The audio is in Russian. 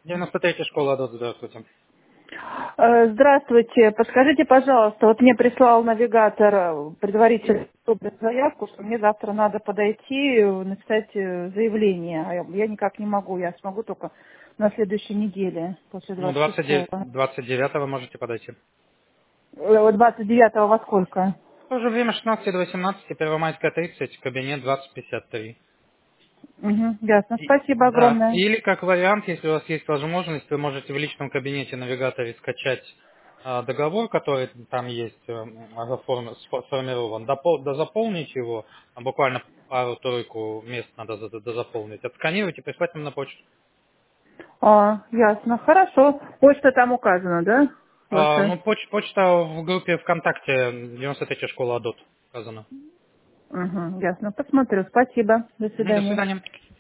93-я школа АДОТ, здравствуйте. Здравствуйте. Подскажите, пожалуйста, вот мне прислал навигатор предварительную заявку, что мне завтра надо подойти, написать заявление. А я никак не могу, я смогу только на следующей неделе, после Ну, 26-го. 29-го можете подойти. 29-го во сколько? В то же время 16 до 18, Первомайская 30, кабинет 2053. Угу, ясно. Спасибо Да, огромное. или как вариант, если у вас есть возможность, вы можете в личном кабинете навигаторе скачать договор, который там есть, сформирован, дозаполнить его, буквально пару-тройку мест надо дозаполнить, отсканировать и прислать нам на почту. Ясно. Хорошо. Почта там указана, да? Ну, Ваша? почта в группе ВКонтакте 93-я школа АДОТ указана. Угу, ясно. Посмотрю. Спасибо. До До свидания. свидания.